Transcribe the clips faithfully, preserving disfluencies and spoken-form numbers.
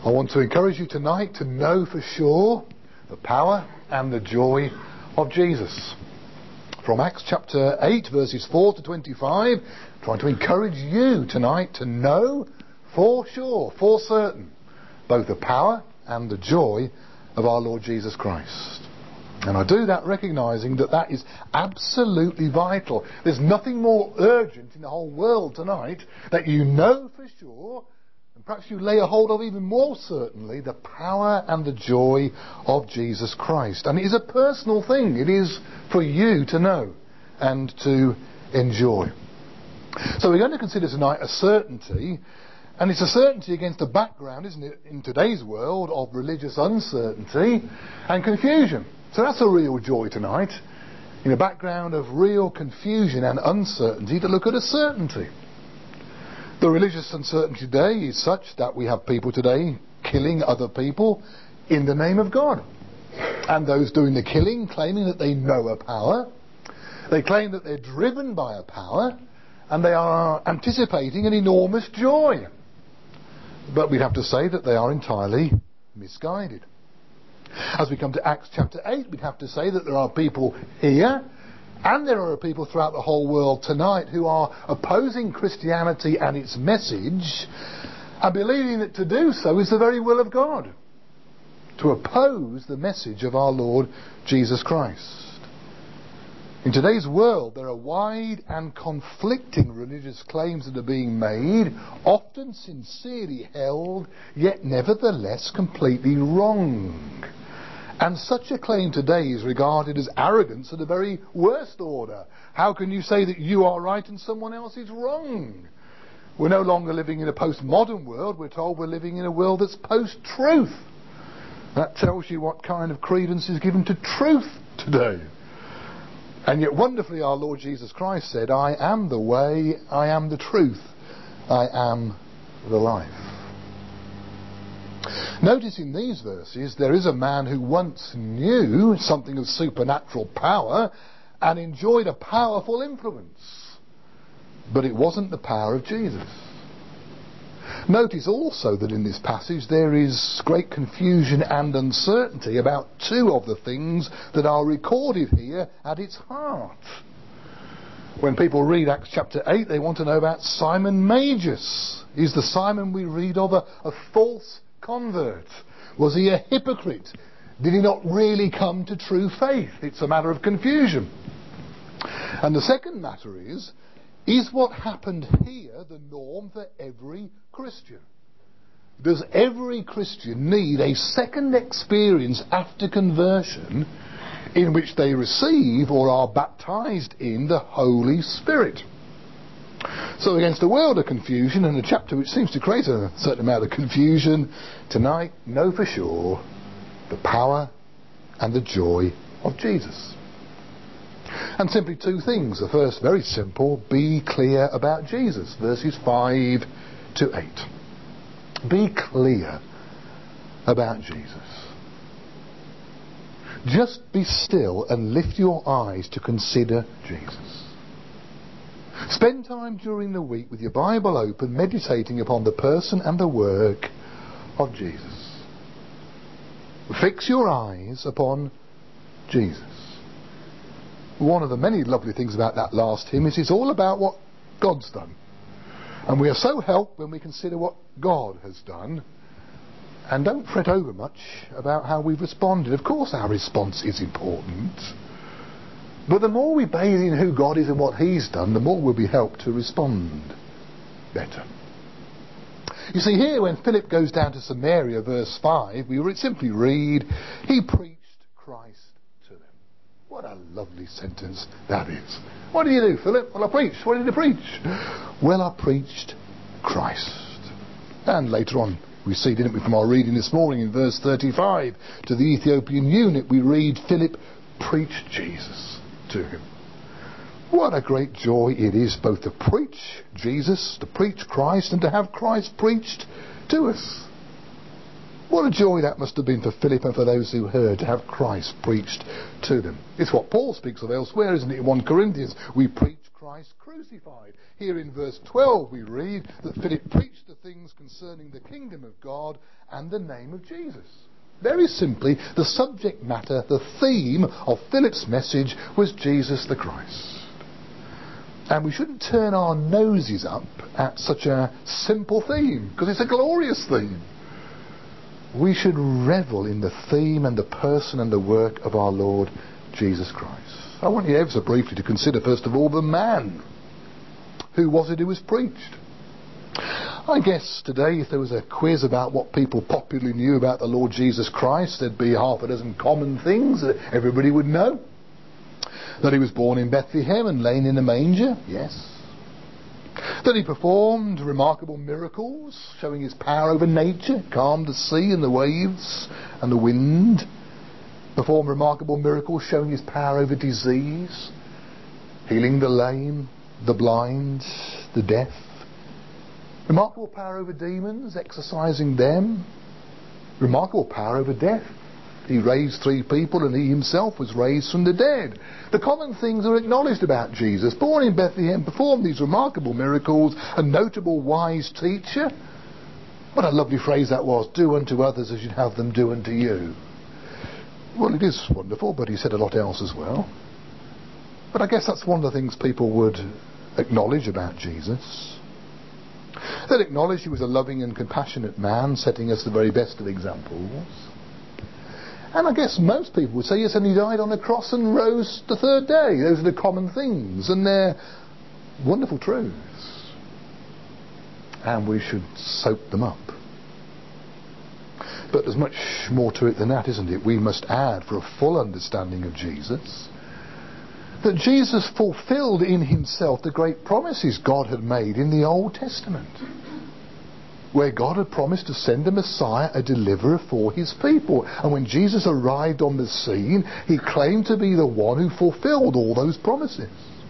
I want to encourage you tonight to know for sure the power and the joy of Jesus. From Acts chapter eight, verses four to twenty-five, trying to encourage you tonight to know for sure, for certain, both the power and the joy of our Lord Jesus Christ. And I do that recognising that that is absolutely vital. There's nothing more urgent in the whole world tonight that you know for sure, and perhaps you lay a hold of even more certainly, the power and the joy of Jesus Christ. And it is a personal thing. It is for you to know and to enjoy. So we're going to consider tonight a certainty, and it's a certainty against the background, isn't it, in today's world of religious uncertainty and confusion. So that's a real joy tonight, in a background of real confusion and uncertainty, to look at a certainty. The religious uncertainty today is such that we have people today killing other people in the name of God. And those doing the killing claiming that they know a power. They claim that they're driven by a power, and they are anticipating an enormous joy. But we'd have to say that they are entirely misguided. As we come to Acts chapter eight, we'd have to say that there are people here, and there are people throughout the whole world tonight, who are opposing Christianity and its message, and believing that to do so is the very will of God, to oppose the message of our Lord Jesus Christ. In today's world, there are wide and conflicting religious claims that are being made, often sincerely held, yet nevertheless completely wrong. And such a claim today is regarded as arrogance of the very worst order. How can you say that you are right and someone else is wrong? We're no longer living in a postmodern world. We're told we're living in a world that's post-truth. That tells you what kind of credence is given to truth today. And yet wonderfully our Lord Jesus Christ said, I am the way, I am the truth, I am the life. Notice in these verses there is a man who once knew something of supernatural power and enjoyed a powerful influence. But it wasn't the power of Jesus. Notice also that in this passage there is great confusion and uncertainty about two of the things that are recorded here at its heart. When people read Acts chapter eight, they want to know about Simon Magus. Is the Simon we read of a, a false convert? Was he a hypocrite? Did he not really come to true faith? It's a matter of confusion. And the second matter is, is what happened here the norm for every Christian? Does every Christian need a second experience after conversion in which they receive or are baptized in the Holy Spirit? So against a world of confusion and a chapter which seems to create a certain amount of confusion, tonight know for sure the power and the joy of Jesus. And simply two things. The first, very simple, be clear about Jesus, verses five to eight. Be clear about Jesus. Just be still and lift your eyes to consider Jesus. Spend time during the week with your Bible open, meditating upon the person and the work of Jesus. Fix your eyes upon Jesus. One of the many lovely things about that last hymn is it's all about what God's done. And we are so helped when we consider what God has done, and don't fret over much about how we've responded. Of course our response is important, but the more we bathe in who God is and what He's done, the more we'll be helped to respond better. You see, here when Philip goes down to Samaria, verse five, we simply read, he preached Christ to them. What a lovely sentence that is. What did you do, Philip? Well, I preached. What did you preach? Well, I preached Christ. And later on, we see, didn't we, from our reading this morning in verse thirty-five, to the Ethiopian eunuch, we read, Philip preached Jesus to him. What a great joy it is both to preach Jesus, to preach Christ, and to have Christ preached to us. What a joy that must have been for Philip and for those who heard, to have Christ preached to them. It's what Paul speaks of elsewhere, isn't it? In First Corinthians, we preach Christ Christ crucified. Here in verse twelve we read that Philip preached the things concerning the kingdom of God and the name of Jesus. Very simply, the subject matter, the theme of Philip's message was Jesus the Christ. And we shouldn't turn our noses up at such a simple theme, because it's a glorious theme. We should revel in the theme and the person and the work of our Lord Jesus Christ. I want you ever so briefly to consider first of all the man. Who was it who was preached? I guess today if there was a quiz about what people popularly knew about the Lord Jesus Christ, there'd be half a dozen common things that everybody would know. That he was born in Bethlehem and lain in a manger, yes. That he performed remarkable miracles, showing his power over nature, calmed the sea and the waves and the wind. Performed remarkable miracles, showing his power over disease, healing the lame, the blind, the deaf. Remarkable power over demons, exorcising them. Remarkable power over death. He raised three people and he himself was raised from the dead. The common things are acknowledged about Jesus. Born in Bethlehem, performed these remarkable miracles, a notable wise teacher. What a lovely phrase that was. Do unto others as you'd have them do unto you. Well, it is wonderful, but he said a lot else as well. But I guess that's one of the things people would acknowledge about Jesus. They'd acknowledge he was a loving and compassionate man, setting us the very best of examples. And I guess most people would say, yes, and he died on the cross and rose the third day. Those are the common things, and they're wonderful truths. And we should soak them up. But there's much more to it than that, isn't it? We must add, for a full understanding of Jesus, that Jesus fulfilled in himself the great promises God had made in the Old Testament, where God had promised to send a Messiah, a deliverer for his people. And when Jesus arrived on the scene, he claimed to be the one who fulfilled all those promises.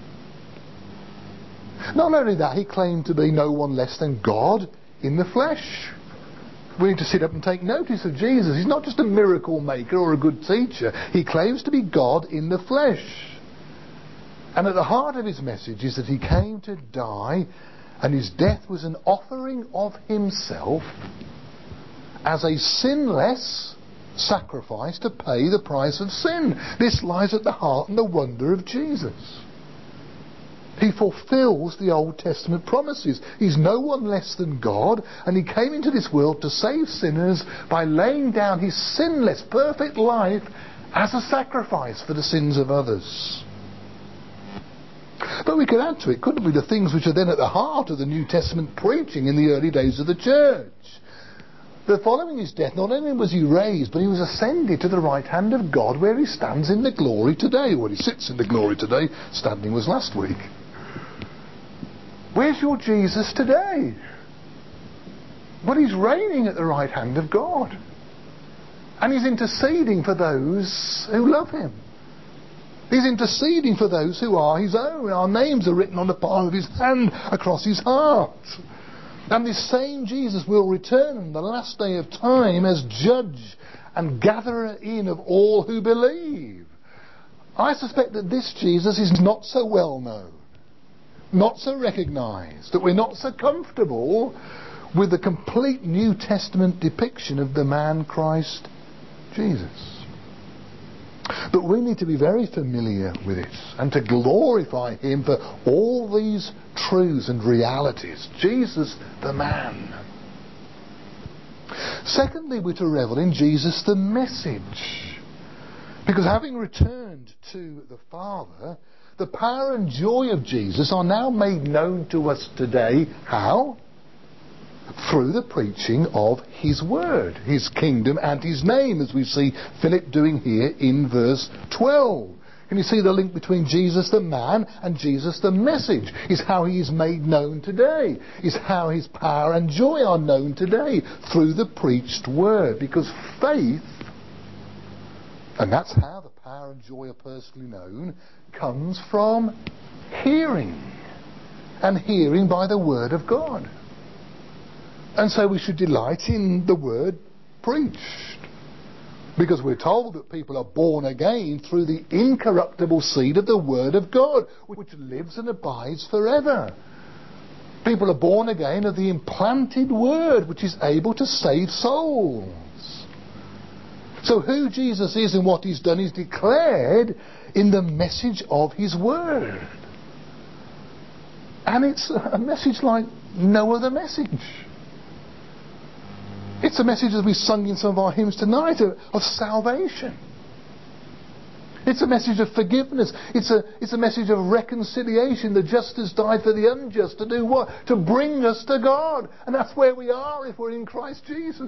Not only that, he claimed to be no one less than God in the flesh. We need to sit up and take notice of Jesus. He's not just a miracle maker or a good teacher. He claims to be God in the flesh. And at the heart of his message is that he came to die, and his death was an offering of himself as a sinless sacrifice to pay the price of sin. This lies at the heart and the wonder of Jesus. He fulfills the Old Testament promises. He's no one less than God, and he came into this world to save sinners by laying down his sinless, perfect life as a sacrifice for the sins of others. But we could add to it, couldn't we, the things which are then at the heart of the New Testament preaching in the early days of the church. That following his death, not only was he raised, but he was ascended to the right hand of God, where he stands in the glory today. Well, he sits in the glory today. Standing was last week. Where's your Jesus today? Well, he's reigning at the right hand of God. And he's interceding for those who love him. He's interceding for those who are his own. Our names are written on the palm of his hand across his heart. And this same Jesus will return on the last day of time as judge and gatherer in of all who believe. I suspect that this Jesus is not so well known, not so recognised, that we're not so comfortable with the complete New Testament depiction of the man Christ Jesus. But we need to be very familiar with it and to glorify him for all these truths and realities. Jesus the man. Secondly, we're to revel in Jesus the message. Because having returned to the Father, the power and joy of Jesus are now made known to us today. How? Through the preaching of his word, his kingdom and his name, as we see Philip doing here in verse twelve. Can you see the link between Jesus the man and Jesus the message? Is how he is made known today. Is how his power and joy are known today through the preached word. Because faith, and that's how the power and joy are personally known, comes from hearing. And hearing by the word of God. And so we should delight in the word preached. Because we're told that people are born again through the incorruptible seed of the Word of God, which lives and abides forever. People are born again of the implanted Word, which is able to save souls. So who Jesus is and what He's done is declared in the message of His Word. And it's a message like no other message. It's a message, as we sung in some of our hymns tonight, of, of salvation. It's a message of forgiveness. It's a, it's a message of reconciliation. The just has died for the unjust. To do what? To bring us to God. And that's where we are if we're in Christ Jesus.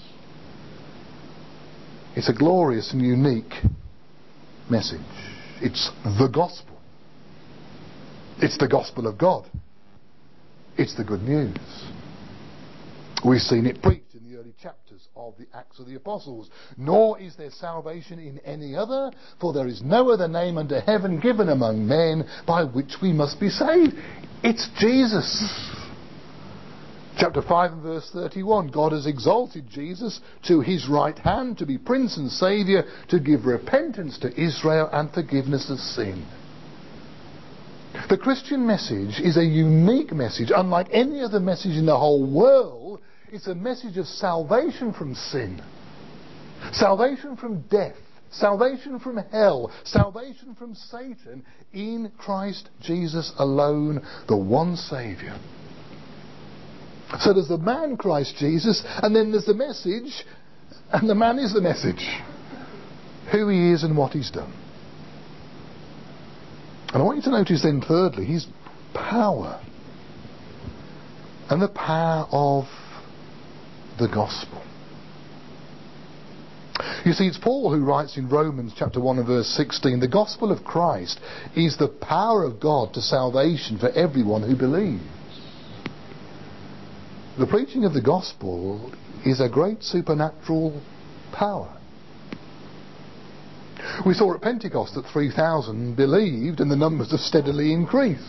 It's a glorious and unique message. It's the gospel. It's the gospel of God. It's the good news. We've seen it preached in the early chapters of the Acts of the Apostles. Nor is there salvation in any other, for there is no other name under heaven given among men by which we must be saved. It's Jesus. Chapter five and verse thirty-one. God has exalted Jesus to His right hand to be Prince and Saviour, to give repentance to Israel and forgiveness of sin. The Christian message is a unique message, unlike any other message in the whole world. It's a message of salvation from sin, salvation from death, salvation from hell, salvation from Satan in Christ Jesus alone, the one Saviour. So there's the man Christ Jesus, and then there's the message, and the man is the message. Who He is and what He's done. And I want you to notice then thirdly, His power. And the power of the gospel. You see, it's Paul who writes in Romans chapter one and verse sixteen, the gospel of Christ is the power of God to salvation for everyone who believes. The preaching of the gospel is a great supernatural power. We saw at Pentecost that three thousand believed and the numbers have steadily increased.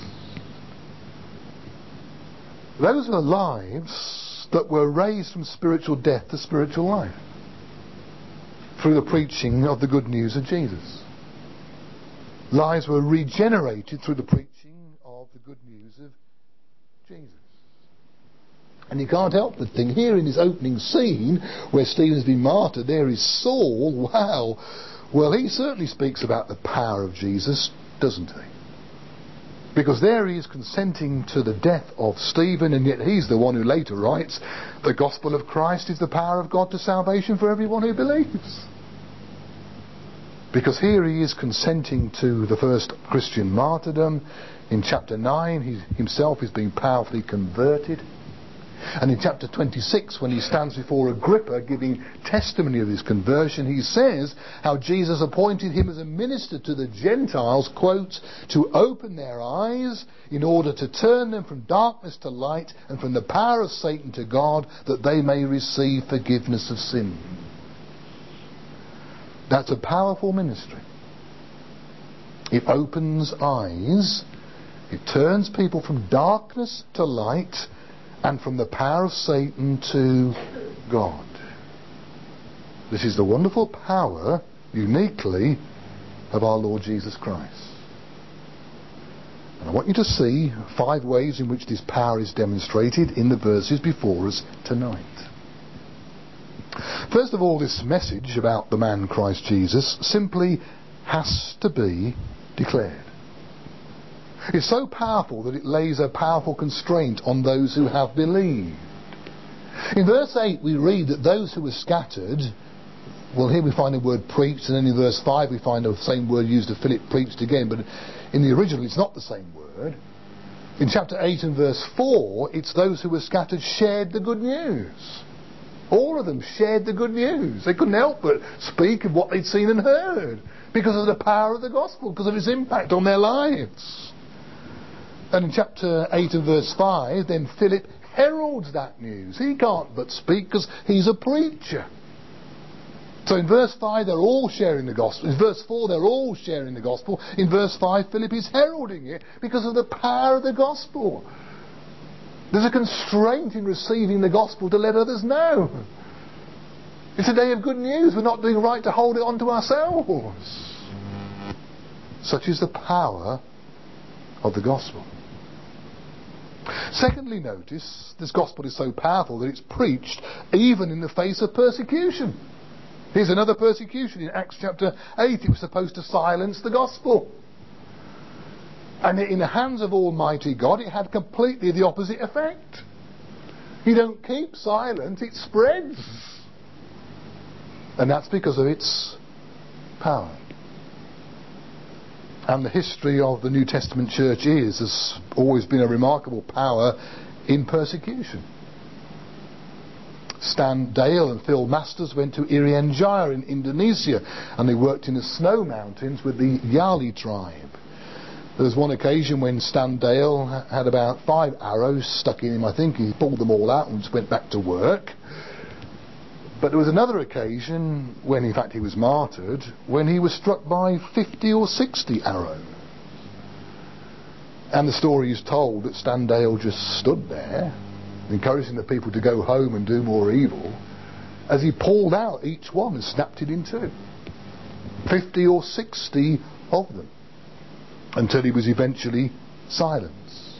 Those are lives that were raised from spiritual death to spiritual life through the preaching of the good news of Jesus. Lives were regenerated through the preaching of the good news of Jesus. And you can't help but think, here in this opening scene where Stephen's been martyred, there is Saul. Wow. Well, he certainly speaks about the power of Jesus, doesn't he? Because there he is consenting to the death of Stephen, and yet he's the one who later writes, the gospel of Christ is the power of God to salvation for everyone who believes. Because here he is consenting to the first Christian martyrdom. In chapter nine, he himself is being powerfully converted. And in chapter twenty-six, when he stands before Agrippa giving testimony of his conversion, he says how Jesus appointed him as a minister to the Gentiles, quote, to open their eyes in order to turn them from darkness to light and from the power of Satan to God, that they may receive forgiveness of sin. That's a powerful ministry. It opens eyes. It turns people from darkness to light and from the power of Satan to God. This is the wonderful power, uniquely, of our Lord Jesus Christ. And I want you to see five ways in which this power is demonstrated in the verses before us tonight. First of all, this message about the man Christ Jesus simply has to be declared. It's so powerful that it lays a powerful constraint on those who have believed. In verse eight we read that those who were scattered, well, here we find the word preached, and then in verse five we find the same word used of Philip preached again, but in the original it's not the same word. In chapter eight and verse four, it's those who were scattered shared the good news. All of them shared the good news. They couldn't help but speak of what they'd seen and heard because of the power of the gospel, because of its impact on their lives. And in chapter eight and verse five, then Philip heralds that news. He can't but speak because he's a preacher. So in verse five, they're all sharing the gospel. In verse four, they're all sharing the gospel. In verse five, Philip is heralding it because of the power of the gospel. There's a constraint in receiving the gospel to let others know. It's a day of good news. We're not doing right to hold it onto ourselves. Such is the power of the gospel. Secondly, notice this gospel is so powerful that it's preached even in the face of persecution. Here's another persecution in Acts chapter eight. It was supposed to silence the gospel. And in the hands of Almighty God, it had completely the opposite effect. You don't keep silent, it spreads. And that's because of its power. And the history of the New Testament church is, has always been a remarkable power in persecution. Stan Dale and Phil Masters went to Irian Jaya in Indonesia, and they worked in the snow mountains with the Yali tribe. There was one occasion when Stan Dale had about five arrows stuck in him. I think he pulled them all out and just went back to work. But there was another occasion when, in fact, he was martyred, when he was struck by fifty or sixty arrows. And the story is told that Stan Dale just stood there, encouraging the people to go home and do more evil, as he pulled out each one and snapped it in two. Fifty or sixty of them, until he was eventually silenced.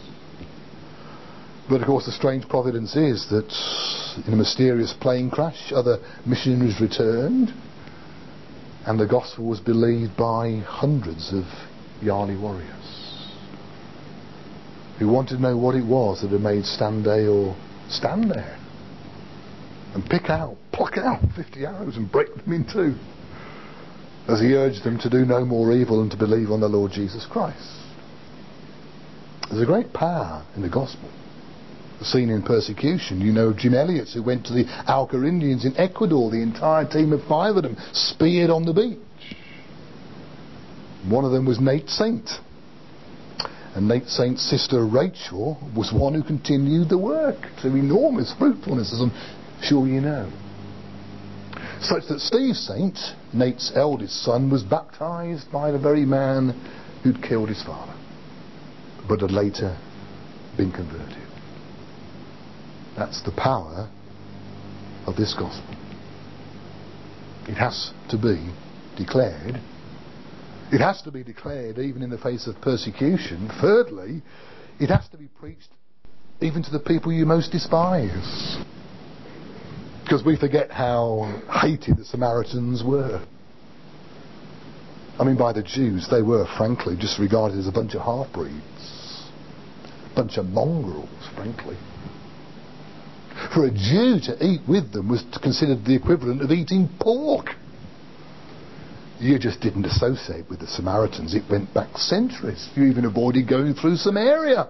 But of course the strange providence is that in a mysterious plane crash other missionaries returned, and the gospel was believed by hundreds of Yali warriors who wanted to know what it was that had made Stan Dale stand there and pick out, pluck out fifty arrows and break them in two, as he urged them to do no more evil and to believe on the Lord Jesus Christ. There's a great power in the gospel seen in persecution. You know Jim Elliot, who went to the Auca Indians in Ecuador. The entire team of five of them speared on the beach. One of them was Nate Saint, and Nate Saint's sister Rachel was one who continued the work to enormous fruitfulness, as I'm sure you know, such that Steve Saint, Nate's eldest son, was baptised by the very man who'd killed his father, but had later been converted. That's the power of this gospel. It has to be declared. It has to be declared even in the face of persecution. Thirdly, it has to be preached even to the people you most despise. Because we forget how hated the Samaritans were. I mean, by the Jews, they were frankly just regarded as a bunch of half-breeds. A bunch of mongrels, frankly. For a Jew to eat with them was considered the equivalent of eating pork. You just didn't associate with the Samaritans. It went back centuries. You even avoided going through Samaria.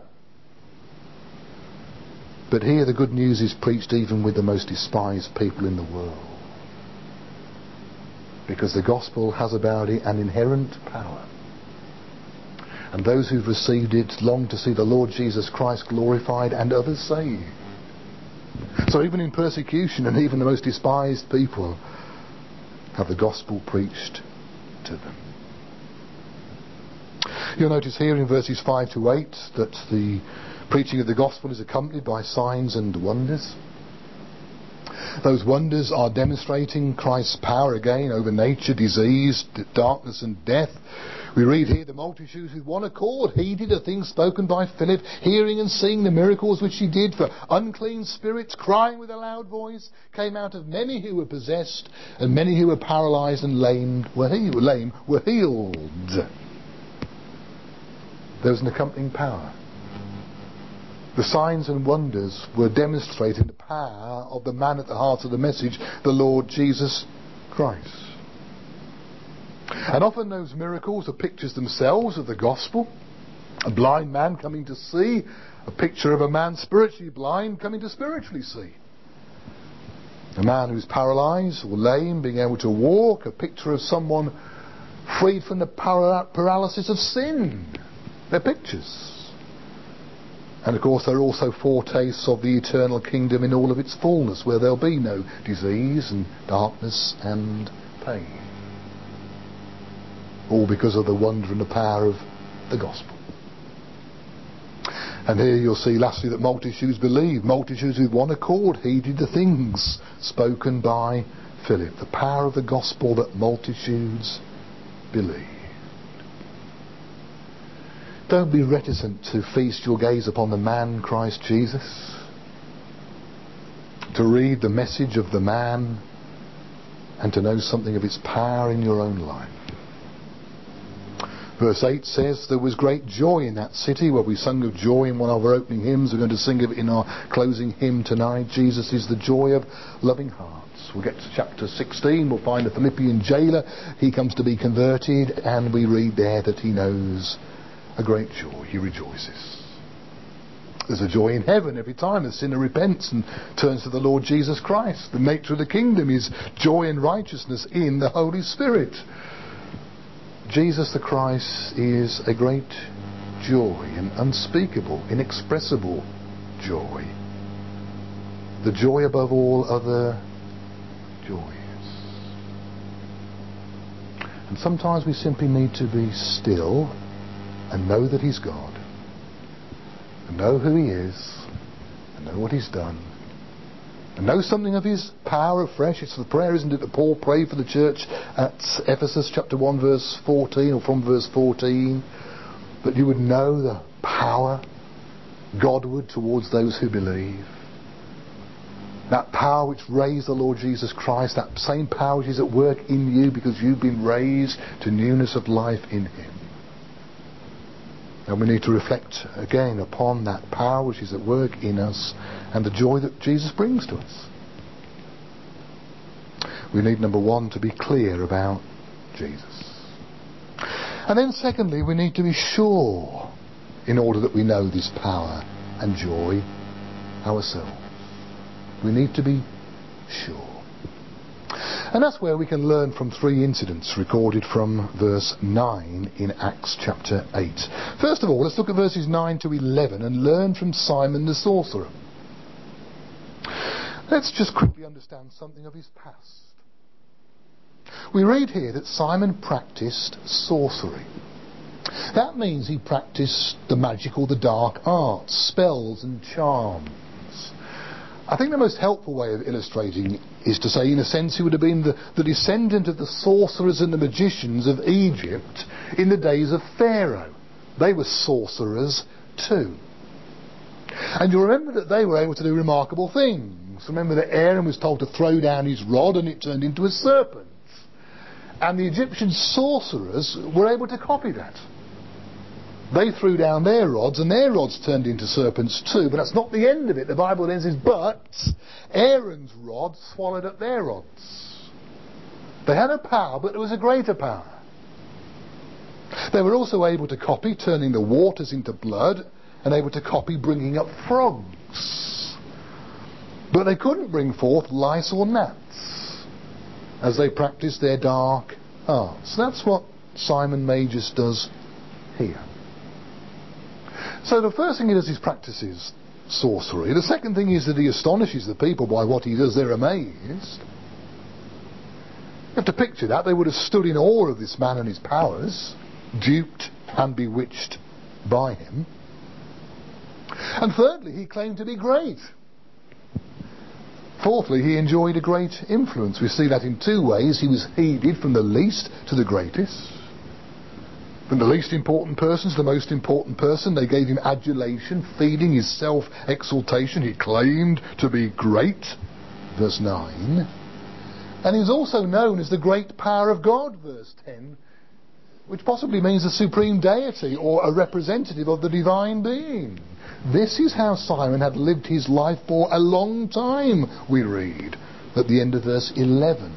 But here the good news is preached even with the most despised people in the world. Because the gospel has about it an inherent power. And those who've received it long to see the Lord Jesus Christ glorified and others saved. So even in persecution, and even the most despised people have the gospel preached to them. You'll notice here in verses five to eight that the preaching of the gospel is accompanied by signs and wonders. Those wonders are demonstrating Christ's power again over nature, disease, darkness and death. We read here the multitudes with one accord heeded the things spoken by Philip, hearing and seeing the miracles which he did. For unclean spirits, crying with a loud voice, came out of many who were possessed, and many who were paralysed and lame were, he- lame were healed. There was an accompanying power. The signs and wonders were demonstrating the power of the man at the heart of the message, the Lord Jesus Christ. And often those miracles are pictures themselves of the gospel. A blind man coming to see, a picture of a man spiritually blind coming to spiritually see. A man who's paralysed or lame being able to walk, a picture of someone freed from the para- paralysis of sin. They're pictures. And of course they're also foretastes of the eternal kingdom in all of its fullness, where there'll be no disease and darkness and pain. All because of the wonder and the power of the gospel. And here you'll see lastly that multitudes believed. Multitudes with one accord heeded the things spoken by Philip, the power of the gospel that multitudes believe. Don't be reticent to feast your gaze upon the man Christ Jesus, to read the message of the man and to know something of its power in your own life. Verse eight says, there was great joy in that city. Where we sung of joy in one of our opening hymns, we're going to sing of it in our closing hymn tonight. Jesus is the joy of loving hearts. We'll get to chapter sixteen, we'll find the Philippian jailer. He comes to be converted, and we read there that he knows a great joy. He rejoices. There's a joy in heaven every time a sinner repents and turns to the Lord Jesus Christ. The nature of the kingdom is joy and righteousness in the Holy Spirit. Jesus the Christ is a great joy, an unspeakable, inexpressible joy. The joy above all other joys. And sometimes we simply need to be still and know that He's God, and know who He is, and know what He's done, and know something of His power afresh. It's the prayer, isn't it, that Paul prayed for the church at Ephesus chapter one verse fourteen, or from verse fourteen, that you would know the power Godward towards those who believe. That power which raised the Lord Jesus Christ, that same power which is at work in you because you've been raised to newness of life in Him. And we need to reflect again upon that power which is at work in us and the joy that Jesus brings to us. We need, number one, to be clear about Jesus. And then secondly, we need to be sure in order that we know this power and joy ourselves. We need to be sure. And that's where we can learn from three incidents recorded from verse nine in Acts chapter eight. First of all, let's look at verses nine to eleven and learn from Simon the sorcerer. Let's just quickly understand something of his past. We read here that Simon practiced sorcery. That means he practiced the magical, the dark arts, spells and charms. I think the most helpful way of illustrating is to say, in a sense, he would have been the, the descendant of the sorcerers and the magicians of Egypt in the days of Pharaoh. They were sorcerers too. And you'll remember that they were able to do remarkable things. Remember that Aaron was told to throw down his rod and it turned into a serpent. And the Egyptian sorcerers were able to copy that. They threw down their rods, and their rods turned into serpents too. But that's not the end of it. The Bible then says, but Aaron's rod swallowed up their rods. They had a power, but there was a greater power. They were also able to copy turning the waters into blood, and able to copy bringing up frogs. But they couldn't bring forth lice or gnats as they practiced their dark arts. That's what Simon Magus does here. So the first thing he does is practices sorcery. The second thing is that he astonishes the people by what he does. They're amazed. You have to picture that. They would have stood in awe of this man and his powers, duped and bewitched by him. And thirdly, he claimed to be great. Fourthly, he enjoyed a great influence. We see that in two ways. He was heeded from the least to the greatest. From the least important person to the most important person, they gave him adulation, feeding his self-exaltation. He claimed to be great. Verse nine. And he was also known as the great power of God, verse ten, which possibly means the supreme deity or a representative of the divine being. This is how Simon had lived his life for a long time, we read at the end of verse eleven.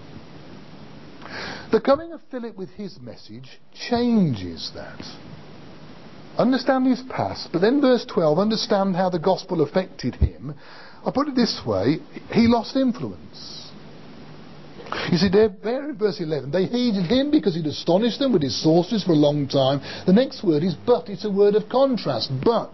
The coming of Philip with his message changes that. Understand his past, but then verse twelve, understand how the gospel affected him. I'll put it this way, he lost influence. You see, there, there in verse eleven, they heeded him because he'd astonished them with his sorceries for a long time. The next word is but. It's a word of contrast. But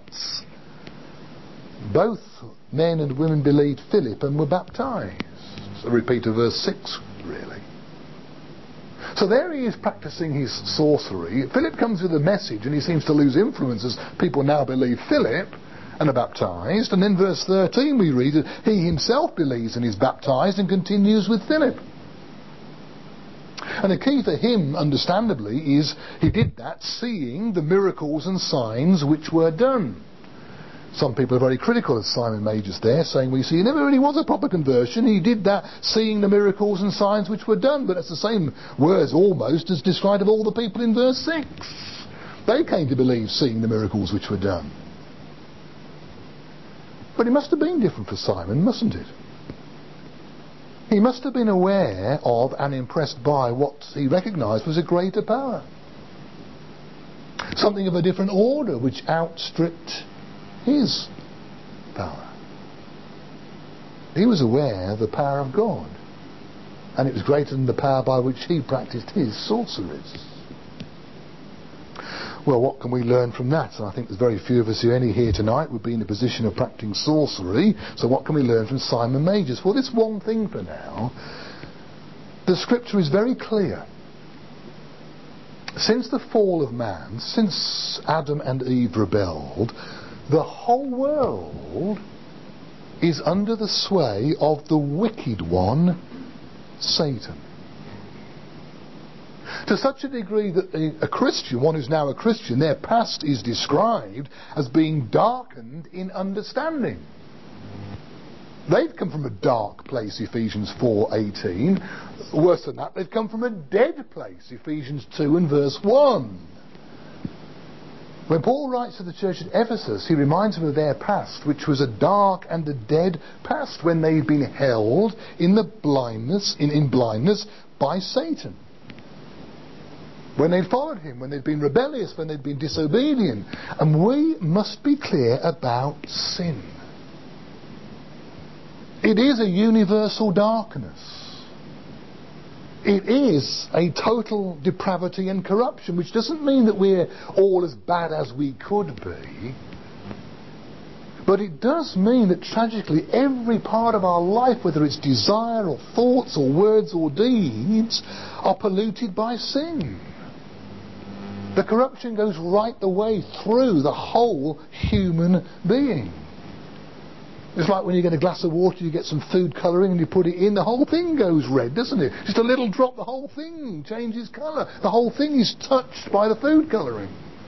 both men and women believed Philip and were baptized. It's a repeat of verse six, really. So there he is practicing his sorcery. Philip comes with a message and he seems to lose influence as people now believe Philip. and are baptized. And then verse thirteen we read that he himself believes and is baptized and continues with Philip. And the key for him, understandably, is he did that seeing the miracles and signs which were done. Some people are very critical of Simon Magus there, saying, we see, he never really was a proper conversion. He did that seeing the miracles and signs which were done. But it's the same words almost as described of all the people in verse six. They came to believe seeing the miracles which were done. But it must have been different for Simon, mustn't it? He must have been aware of and impressed by what he recognised was a greater power. Something of a different order which outstripped his power. He was aware of the power of God, and it was greater than the power by which he practiced his sorceries. Well, what can we learn from that? And I think there's very few of us who any here tonight would be in a position of practicing sorcery. So what can we learn from Simon Magus? Well, this one thing for now. The scripture is very clear. Since the fall of man, since Adam and Eve rebelled, the whole world is under the sway of the wicked one, Satan. To such a degree that a, a Christian, one who's now a Christian, their past is described as being darkened in understanding. They've come from a dark place, Ephesians four eighteen. Worse than that, they've come from a dead place, Ephesians two and verse one. When Paul writes to the church at Ephesus, he reminds them of their past, which was a dark and a dead past, when they'd been held in the blindness, in, in blindness by Satan. When they'd followed him, when they'd been rebellious, when they'd been disobedient. And we must be clear about sin. It is a universal darkness. It is a total depravity and corruption, which doesn't mean that we're all as bad as we could be. But it does mean that tragically every part of our life, whether it's desire or thoughts or words or deeds, are polluted by sin. The corruption goes right the way through the whole human being. It's like when you get a glass of water, you get some food colouring and you put it in, the whole thing goes red, doesn't it? Just a little drop, the whole thing changes colour. The whole thing is touched by the food colouring.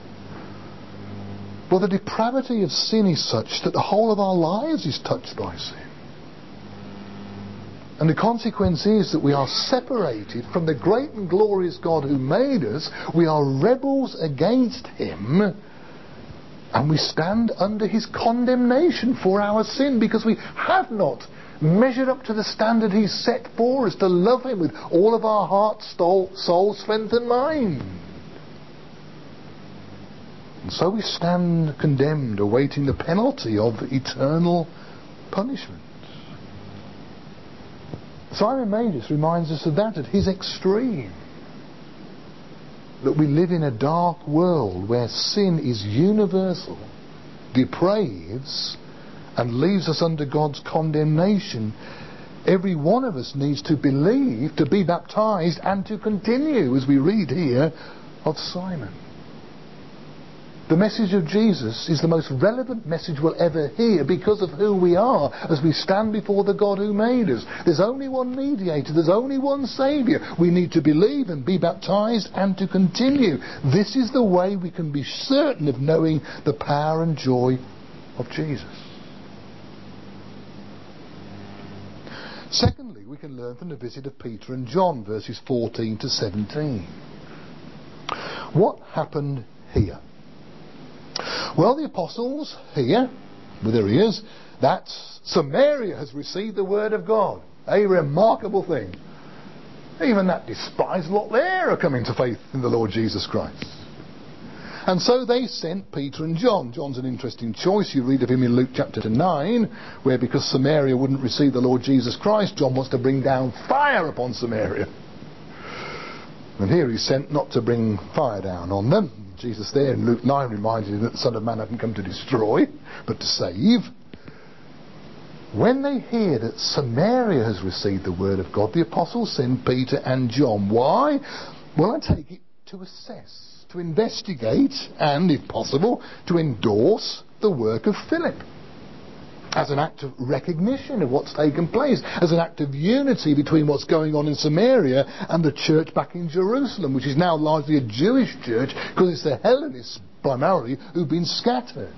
Well, the depravity of sin is such that the whole of our lives is touched by sin. And the consequence is that we are separated from the great and glorious God who made us. We are rebels against him. And we stand under his condemnation for our sin, because we have not measured up to the standard he's set for us, to love him with all of our heart, soul, strength and mind. And so we stand condemned, awaiting the penalty of eternal punishment. Simon Magus reminds us of that at his extreme. That we live in a dark world where sin is universal, depraves, and leaves us under God's condemnation. Every one of us needs to believe, to be baptized, and to continue, as we read here of Simon. The message of Jesus is the most relevant message we'll ever hear, because of who we are as we stand before the God who made us. There's only one mediator, there's only one Saviour. We need to believe and be baptized and to continue. This is the way we can be certain of knowing the power and joy of Jesus. Secondly, we can learn from the visit of Peter and John, verses fourteen to seventeen. What happened here? Well, the apostles here, with their ears, that Samaria has received the word of God. A remarkable thing. Even that despised lot there are coming to faith in the Lord Jesus Christ. And so they sent Peter and John. John's an interesting choice. You read of him in Luke chapter nine, where because Samaria wouldn't receive the Lord Jesus Christ, John wants to bring down fire upon Samaria. And here he's sent not to bring fire down on them. Jesus there in Luke nine reminded him that the Son of Man hadn't come to destroy, but to save. When they hear that Samaria has received the word of God, the apostles send Peter and John. Why? Well, I take it to assess, to investigate, and, if possible, to endorse the work of Philip, as an act of recognition of what's taken place, as an act of unity between what's going on in Samaria and the church back in Jerusalem, which is now largely a Jewish church because it's the Hellenists primarily who've been scattered.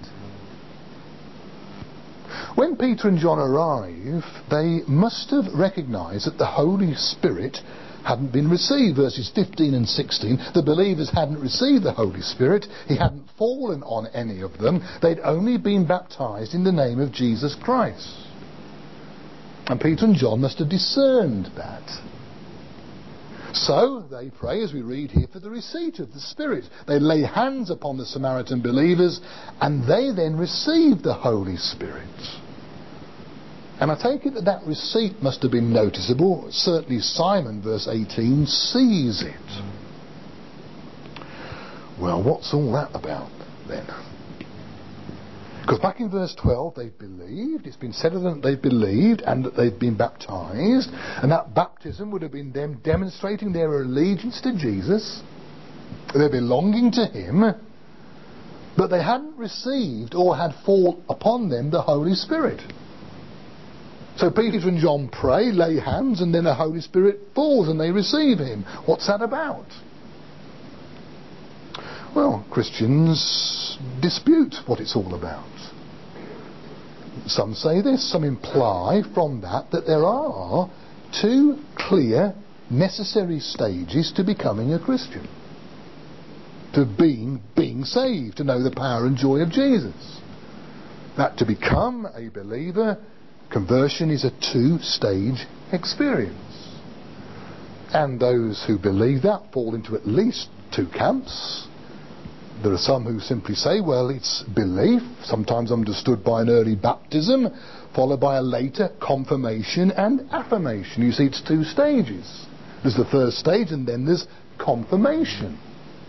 When Peter and John arrive, they must have recognised that the Holy Spirit hadn't been received. Verses fifteen and sixteen, the believers hadn't received the Holy Spirit. He hadn't fallen on any of them. They'd only been baptised in the name of Jesus Christ. And Peter and John must have discerned that. So they pray, as we read here, for the receipt of the Spirit. They lay hands upon the Samaritan believers, and they then receive the Holy Spirit. And I take it that that receipt must have been noticeable. Certainly Simon, verse eighteen, sees it. Well, what's all that about then? Because back in verse twelve, they've believed. It's been said of them that they've believed and that they've been baptised. And that baptism would have been them demonstrating their allegiance to Jesus, their belonging to him. But they hadn't received or had fall upon them the Holy Spirit. So Peter and John pray, lay hands, and then the Holy Spirit falls and they receive him. What's that about? Well, Christians dispute what it's all about. Some say this, some imply from that that there are two clear, necessary stages to becoming a Christian. To being, being saved, to know the power and joy of Jesus. That to become a believer, conversion is a two-stage experience. And those who believe that fall into at least two camps. There are some who simply say, well, it's belief, sometimes understood by an early baptism, followed by a later confirmation and affirmation. You see, it's two stages. There's the first stage and then there's confirmation.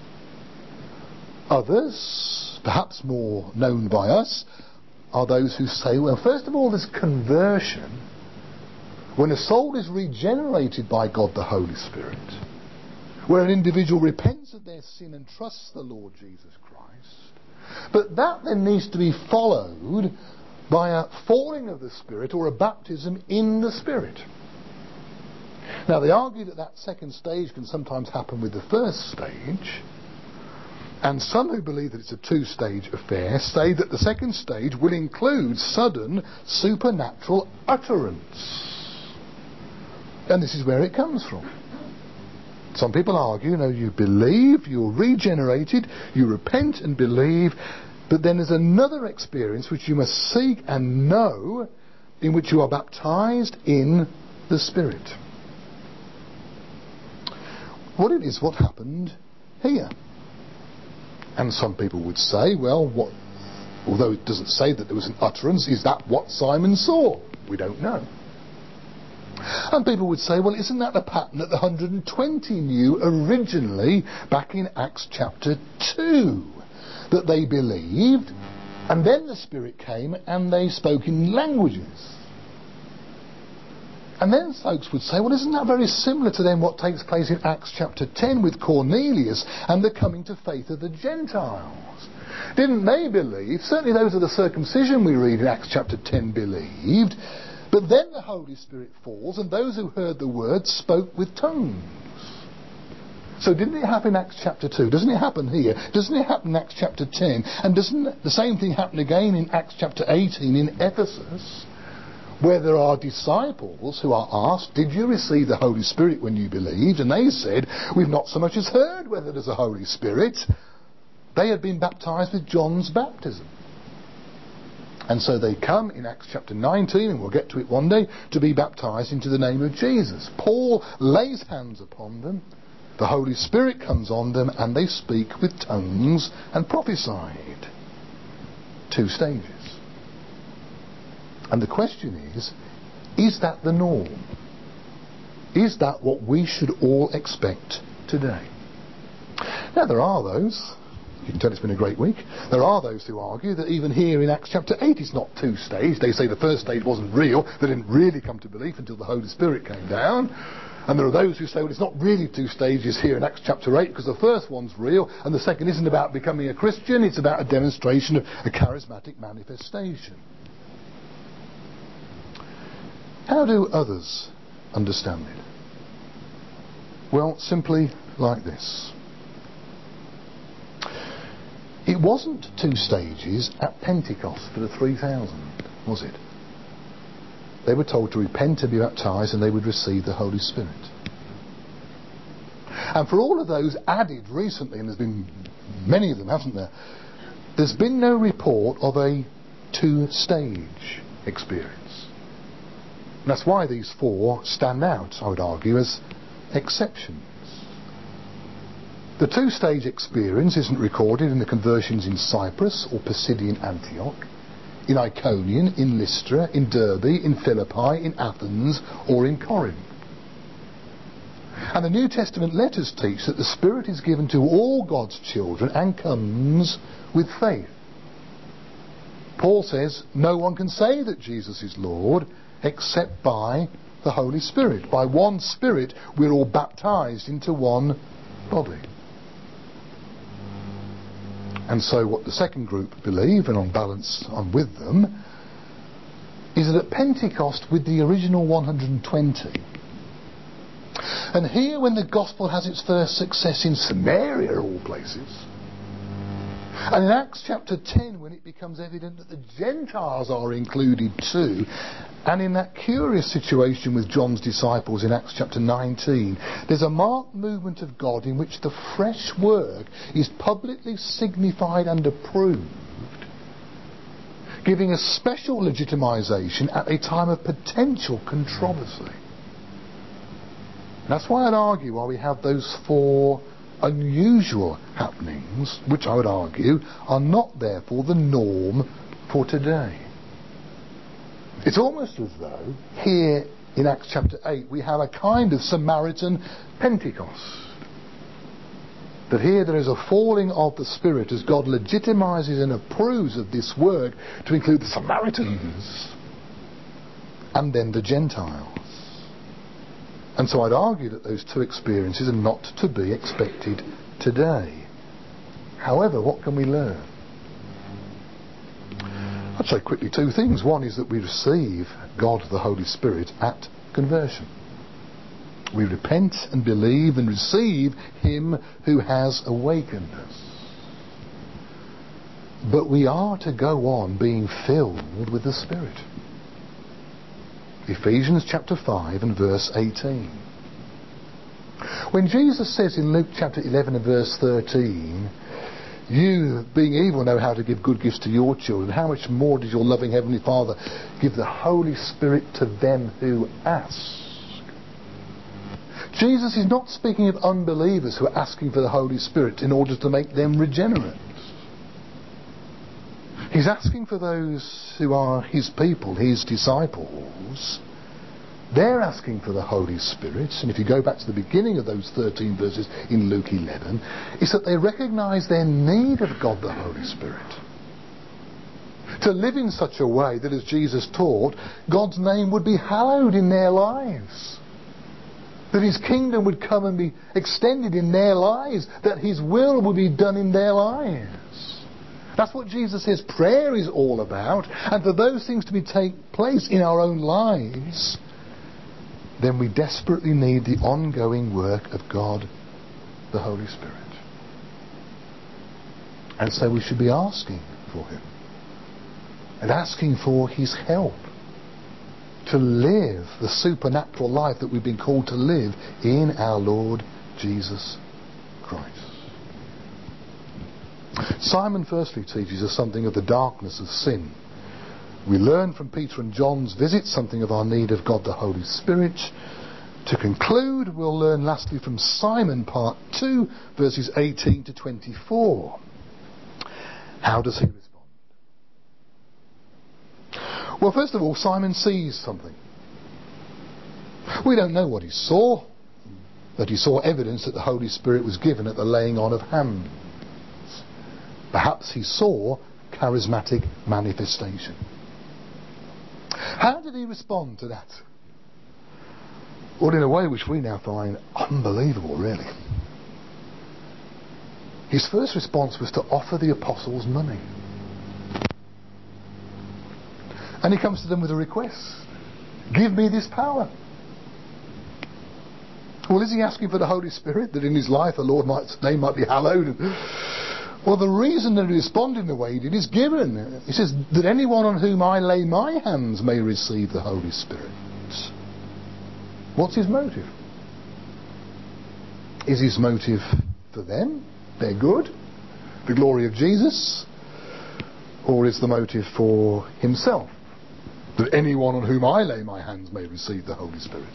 Others, perhaps more known by us, are those who say, well, first of all, there's conversion. When a soul is regenerated by God the Holy Spirit, where an individual repents of their sin and trusts the Lord Jesus Christ. But that then needs to be followed by a falling of the Spirit or a baptism in the Spirit. Now they argue that that second stage can sometimes happen with the first stage, and some who believe that it's a two-stage affair say that the second stage will include sudden supernatural utterance. And this is where it comes from. Some people argue, you know, you believe, you're regenerated, you repent and believe, but then there's another experience which you must seek and know, in which you are baptized in the Spirit. Well, it is what happened here. And some people would say, well, what, although it doesn't say that there was an utterance, is that what Simon saw? We don't know. And people would say, well, isn't that the pattern that the one hundred twenty knew originally back in Acts chapter two? That they believed, and then the Spirit came and they spoke in languages. And then folks would say, well, isn't that very similar to then what takes place in Acts chapter ten with Cornelius and the coming to faith of the Gentiles? Didn't they believe? Certainly those of the circumcision we read in Acts chapter ten believed. But then the Holy Spirit falls, and those who heard the word spoke with tongues. So didn't it happen in Acts chapter two? Doesn't it happen here? Doesn't it happen in Acts chapter ten? And doesn't the same thing happen again in Acts chapter eighteen in Ephesus, where there are disciples who are asked, did you receive the Holy Spirit when you believed? And they said, we've not so much as heard whether there's a Holy Spirit. They had been baptized with John's baptism. And so they come in Acts chapter nineteen, and we'll get to it one day, to be baptized into the name of Jesus. Paul lays hands upon them, the Holy Spirit comes on them, and they speak with tongues and prophesied. Two stages. And the question is, is that the norm? Is that what we should all expect today? Now there are those, you can tell it's been a great week, there are those who argue that even here in Acts chapter eight it's not two stage. They say the first stage wasn't real, they didn't really come to belief until the Holy Spirit came down. And there are those who say, well, it's not really two stages here in Acts chapter eight, because the first one's real and the second isn't about becoming a Christian, it's about a demonstration of a charismatic manifestation. How do others understand it? Well, simply like this. It wasn't two stages at Pentecost for the three thousand, was it? They were told to repent and be baptised and they would receive the Holy Spirit. And for all of those added recently, and there's been many of them, hasn't there? There's been no report of a two-stage experience. And that's why these four stand out, I would argue, as exceptions. The two-stage experience isn't recorded in the conversions in Cyprus or Pisidian Antioch, in Iconium, in Lystra, in Derbe, in Philippi, in Athens, or in Corinth. And the New Testament letters teach that the Spirit is given to all God's children and comes with faith. Paul says no one can say that Jesus is Lord except by the Holy Spirit. By one Spirit we're all baptised into one body. And so what the second group believe, and on balance I'm with them, is that at Pentecost with the original one hundred twenty, and here when the gospel has its first success in Samaria of all places, and in Acts chapter ten when it becomes evident that the Gentiles are included too, and in that curious situation with John's disciples in Acts chapter nineteen, there's a marked movement of God in which the fresh work is publicly signified and approved, giving a special legitimisation at a time of potential controversy. That's why I'd argue why we have those four unusual happenings, which I would argue are not therefore the norm for today. It's almost as though here in Acts chapter eight we have a kind of Samaritan Pentecost. That here there is a falling of the Spirit as God legitimises and approves of this work to include the Samaritans and then the Gentiles. And so I'd argue that those two experiences are not to be expected today. However, what can we learn? I'd say quickly two things. One is that we receive God the Holy Spirit at conversion. We repent and believe and receive Him who has awakened us. But we are to go on being filled with the Spirit. Ephesians chapter five and verse eighteen. When Jesus says in Luke chapter eleven and verse thirteen, you, being evil, know how to give good gifts to your children, how much more does your loving Heavenly Father give the Holy Spirit to them who ask? Jesus is not speaking of unbelievers who are asking for the Holy Spirit in order to make them regenerate. He's asking for those who are His people, His disciples. They're asking for the Holy Spirit, and if you go back to the beginning of those thirteen verses in Luke eleven, it's that they recognise their need of God the Holy Spirit. To live in such a way that, as Jesus taught, God's name would be hallowed in their lives. That His kingdom would come and be extended in their lives. That His will would be done in their lives. That's what Jesus says prayer is all about. And for those things to be take place in our own lives, then we desperately need the ongoing work of God, the Holy Spirit. And so we should be asking for Him. And asking for His help to live the supernatural life that we've been called to live in our Lord Jesus Christ. Simon firstly teaches us something of the darkness of sin. We learn from Peter and John's visit something of our need of God the Holy Spirit. To conclude, we'll learn lastly from Simon part two, verses eighteen to twenty-four. How does he respond? Well, first of all, Simon sees something. We don't know what he saw, but he saw evidence that the Holy Spirit was given at the laying on of hands. Perhaps he saw charismatic manifestation. How did he respond to that? Or in a way which we now find unbelievable, really. His first response was to offer the apostles money. And he comes to them with a request. Give me this power. Well, is he asking for the Holy Spirit, that in his life the Lord's name might be hallowed? Well, the reason that he responded in the way he did is given. He says, that anyone on whom I lay my hands may receive the Holy Spirit. What's his motive? Is his motive for them? They're good? The glory of Jesus? Or is the motive for himself? That anyone on whom I lay my hands may receive the Holy Spirit.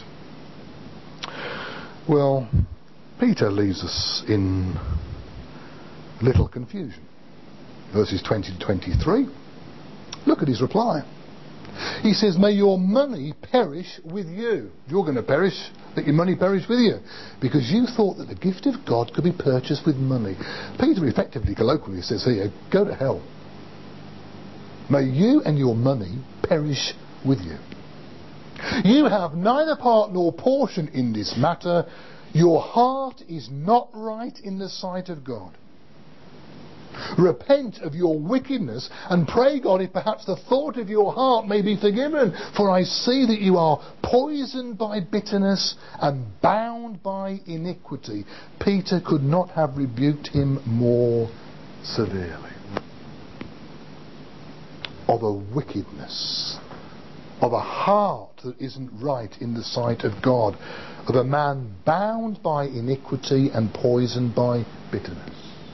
Well, Peter leaves us in little confusion. Verses twenty to twenty-three. Look at his reply. He says, may your money perish with you. You're going to perish, let your money perish with you. Because you thought that the gift of God could be purchased with money. Peter effectively, colloquially says here, go to hell. May you and your money perish with you. You have neither part nor portion in this matter. Your heart is not right in the sight of God. Repent of your wickedness and pray God if perhaps the thought of your heart may be forgiven. For I see that you are poisoned by bitterness and bound by iniquity. Peter could not have rebuked him more severely. Of a wickedness, of a heart that isn't right in the sight of God, of a man bound by iniquity and poisoned by bitterness.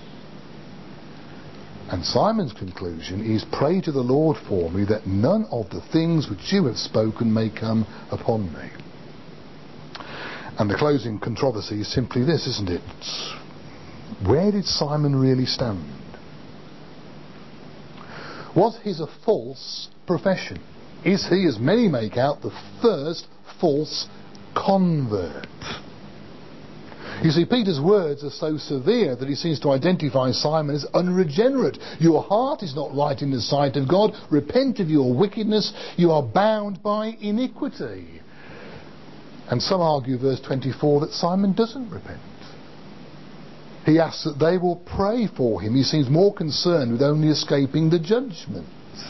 And Simon's conclusion is, pray to the Lord for me, that none of the things which you have spoken may come upon me. And the closing controversy is simply this, isn't it? Where did Simon really stand? Was his a false profession? Is he, as many make out, the first false convert? You see, Peter's words are so severe that he seems to identify Simon as unregenerate. Your heart is not right in the sight of God. Repent of your wickedness. You are bound by iniquity. And some argue, verse twenty-four, that Simon doesn't repent. He asks that they will pray for him. He seems more concerned with only escaping the judgment.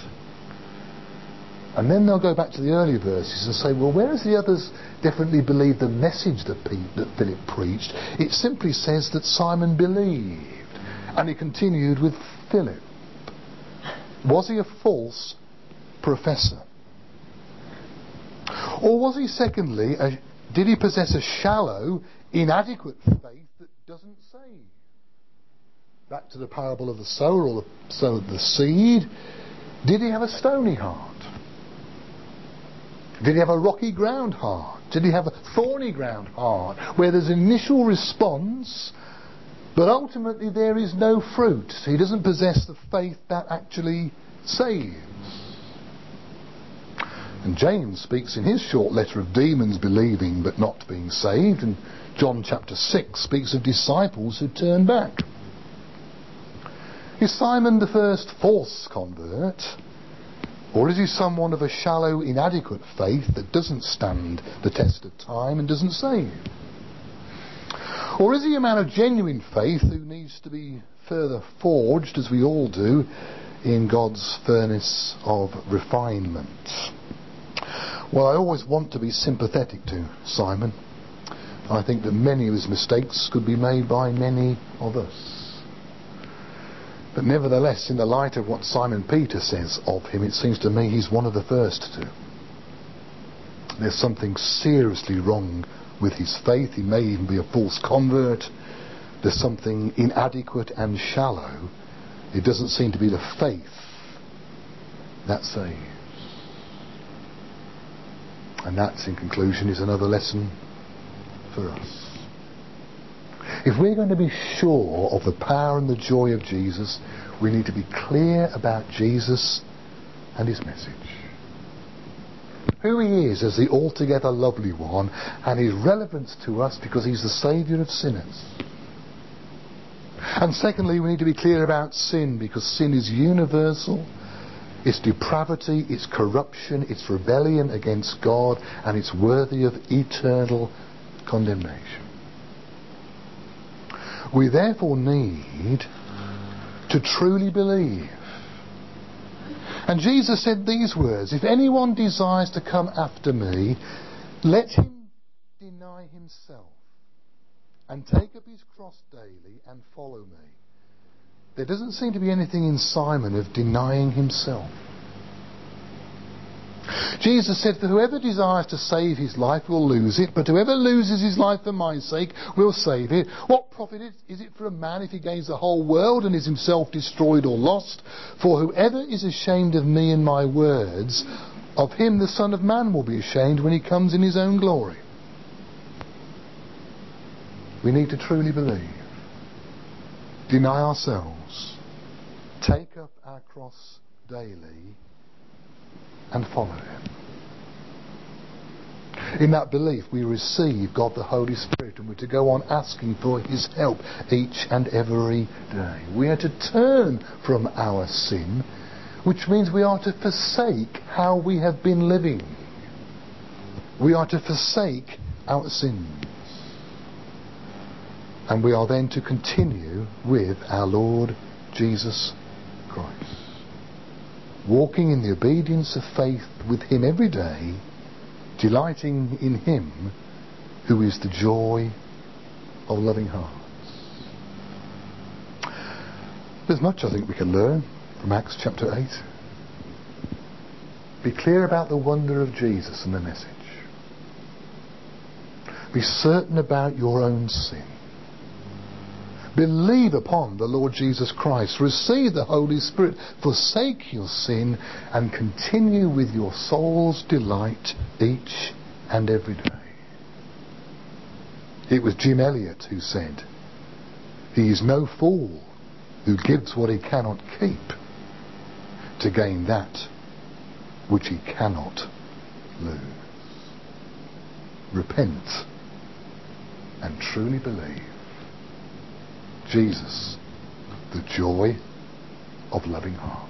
And then they'll go back to the earlier verses and say, well, whereas the others definitely believed the message that, Pete, that Philip preached, it simply says that Simon believed. And he continued with Philip. Was he a false professor? Or was he, secondly, a, did he possess a shallow, inadequate faith that doesn't save? Back to the parable of the sower or the sower of the seed. Did he have a stony heart? Did he have a rocky ground heart? Did he have a thorny ground heart, where there's an initial response, but ultimately there is no fruit? He doesn't possess the faith that actually saves. And James speaks in his short letter of demons believing but not being saved, and John chapter six speaks of disciples who turn back. Is Simon the first false convert? Or is he someone of a shallow, inadequate faith that doesn't stand the test of time and doesn't save? Or is he a man of genuine faith who needs to be further forged, as we all do, in God's furnace of refinement? Well, I always want to be sympathetic to Simon. I think that many of his mistakes could be made by many of us. But nevertheless, in the light of what Simon Peter says of him, it seems to me he's one of the first to. There's something seriously wrong with his faith. He may even be a false convert. There's something inadequate and shallow. It doesn't seem to be the faith that saves. And that, in conclusion, is another lesson for us. If we're going to be sure of the power and the joy of Jesus, we need to be clear about Jesus and his message. Who he is as the altogether lovely one, and his relevance to us because he's the saviour of sinners. And secondly, we need to be clear about sin, because sin is universal, its depravity, its corruption, its rebellion against God, and it's worthy of eternal condemnation. We therefore need to truly believe. And Jesus said these words, "If anyone desires to come after me, let him deny himself and take up his cross daily and follow me." There doesn't seem to be anything in Simon of denying himself. Jesus said, "For whoever desires to save his life will lose it, but whoever loses his life for my sake will save it. What profit is it for a man if he gains the whole world and is himself destroyed or lost? For whoever is ashamed of me and my words, of him the Son of Man will be ashamed when he comes in his own glory." We need to truly believe. Deny ourselves. Take up our cross daily and follow him. In that belief we receive God the Holy Spirit, and we're to go on asking for his help each and every day. We are to turn from our sin, which means we are to forsake how we have been living. We are to forsake our sins. And we are then to continue with our Lord Jesus Christ, walking in the obedience of faith with him every day, delighting in him who is the joy of loving hearts. There's much I think we can learn from Acts chapter eight. Be clear about the wonder of Jesus and the message. Be certain about your own sin. Believe upon the Lord Jesus Christ. Receive the Holy Spirit. Forsake your sin and continue with your soul's delight each and every day. It was Jim Elliot who said, "He is no fool who gives what he cannot keep to gain that which he cannot lose." Repent and truly believe. Jesus, the joy of loving hearts.